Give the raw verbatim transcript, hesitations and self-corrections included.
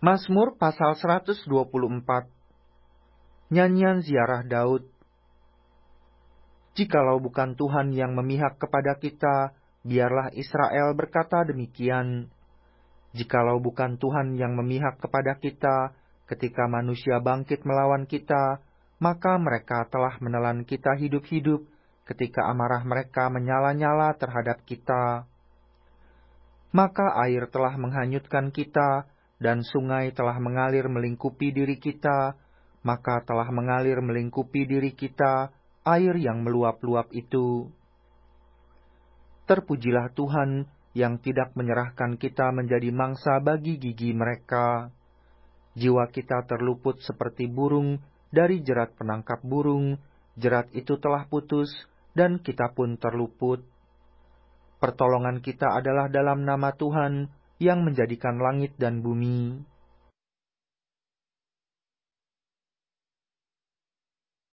Mazmur pasal seratus dua puluh empat. Nyanyian ziarah Daud. Jikalau bukan Tuhan yang memihak kepada kita, biarlah Israel berkata demikian. Jikalau bukan Tuhan yang memihak kepada kita, ketika manusia bangkit melawan kita, maka mereka telah menelan kita hidup-hidup ketika amarah mereka menyala-nyala terhadap kita. Maka air telah menghanyutkan kita, dan sungai telah mengalir melingkupi diri kita, maka telah mengalir melingkupi diri kita air yang meluap-luap itu. Terpujilah Tuhan yang tidak menyerahkan kita menjadi mangsa bagi gigi mereka. Jiwa kita terluput seperti burung dari jerat penangkap burung, jerat itu telah putus, dan kita pun terluput. Pertolongan kita adalah dalam nama Tuhan yang menjadikan langit dan bumi.